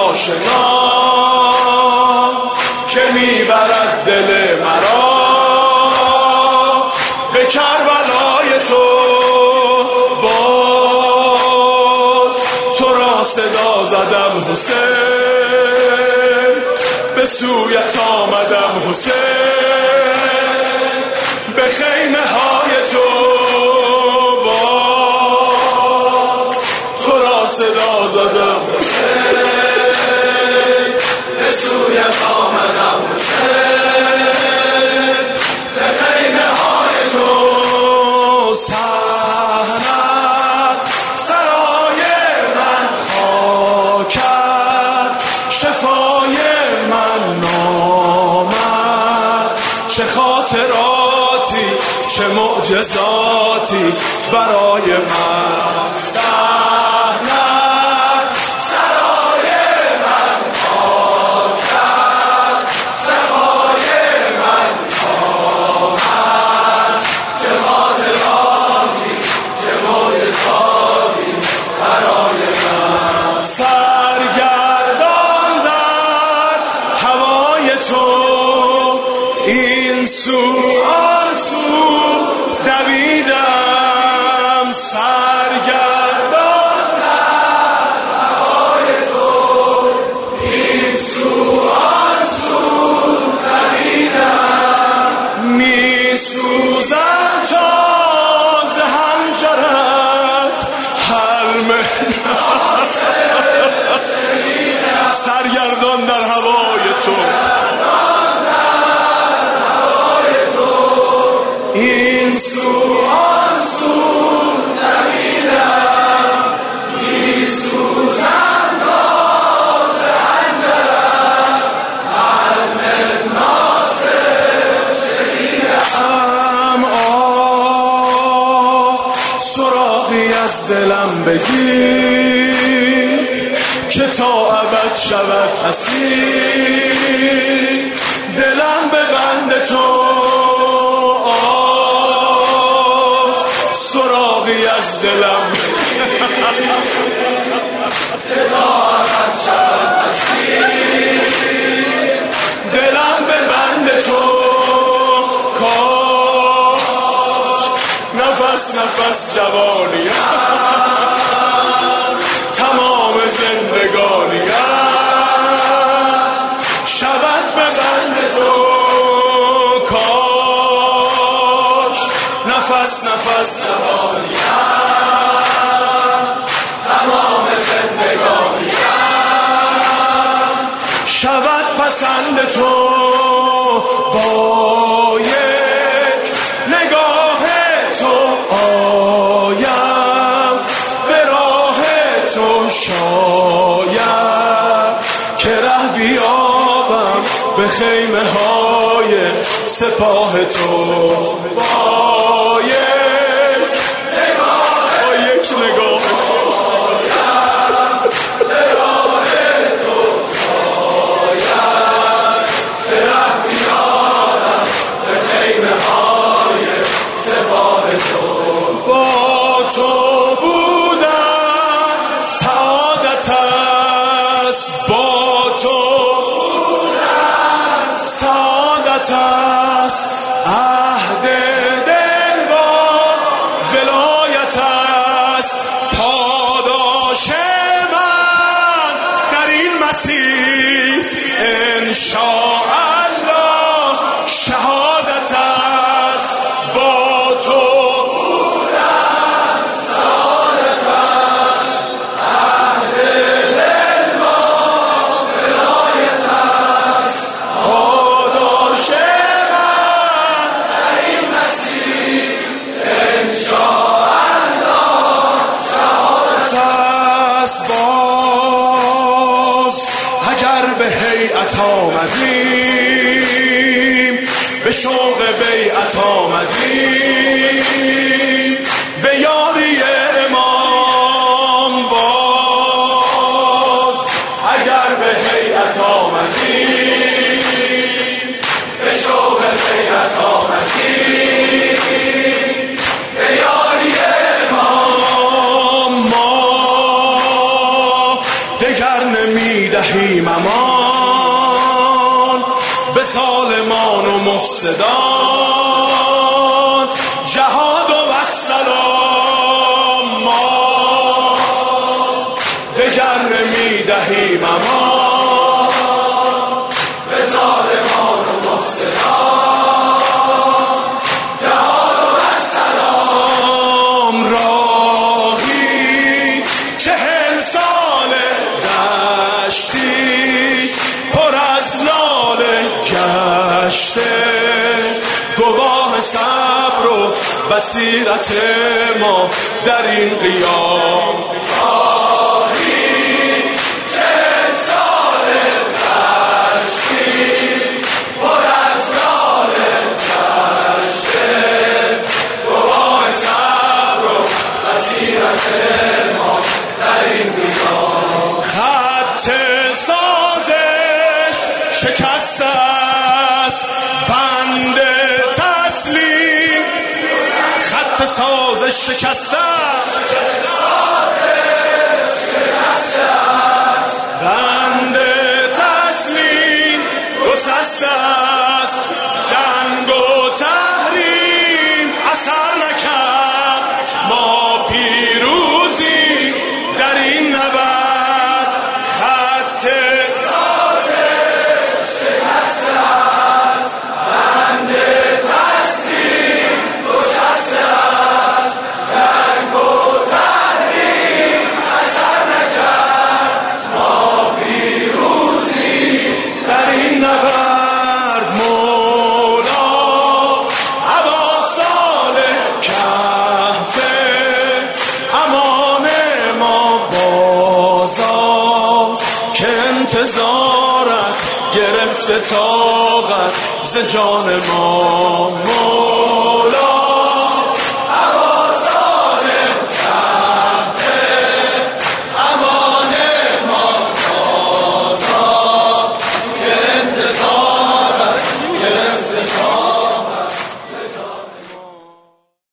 آشنا که میبرد دل مرا به کربلای تو. باز تو را صدا زدم حسین، به سویت آمدم حسین، به خیمه های تو. باز تو را صدا زدم حسین، به سویت آمدم حسین، به خیمه های تو. صحنت سرای من خاکت، شفای من نامد. چه خاطراتی چه معجزاتی برای من. صحنت سرای من خاکت، شفای من نامد. چه خاطراتی چه معجزاتی برای من. سرگردان در هوای تو، این سو آن سو دویدم. سرگردان در هوای تو، این سو آن سو دویدم. می سوزم تا ز حنجرت حلم سرگردان در هوای تو، این سو آن سو دویدم. می سوزم تا ز حنجرت حلم ناصر شنیدم. سراغی از دلم بگیر که تا ابد شود اسیر. دلم به بند تو، سراغی از دلم که تا ابد شود اسیر. دلم به بند تو، کاش نفس نفس جوانیم تمام زندگانیم شود به بند تو. کاش نفس نفس جوانیم تمام زندگانیم شود پسند تو. با یک نگاه تو آیم به راه تو، شاید که ره بیابم به خیمه های سپاه تو. با یک نگاه تو به راه تو، شاید که ره بیابم به خیمه های سپاه تو. با تو بودن سعادت است، با تو بودن سعادت است. عهد دل با ولایت است. پاداش من در این مسیر انشاءالله شهادت است. با تو بودن سعادت است. عهد دل با ولایت است. پاداش من در این مسیر انشاءالله شهادت است. باز اگر به هیئت آمدیم، به شوق بیعت آمدیم، به یاری امام. باز اگر به هیئت آمدیم، به شوق بیعت آمدیم، به یاری امام. ما دگر نمیده دهیم امان به ظالمان و مفسدان. جهاد و السلام ما دگر نمی دهیم امان به ظالمان و مفسدان. جهاد و السلام راهی 40 ساله دشتی پر از لاله گشته، گواه صبر و بصیرت ما در این قیام. راهی 40 ساله دشتی پر از لاله گشته، گواه صبر و بصیرت ما در این قیام. خط سازش شکسته است، بند تسلیم خط سازش شکسته است، بند تسلیم گسسته است. جنگ و تحریم اثر نکرد، ما پیروزی در این نبرد. خط انتظارت گرفته طاقت ز جان ما مولا.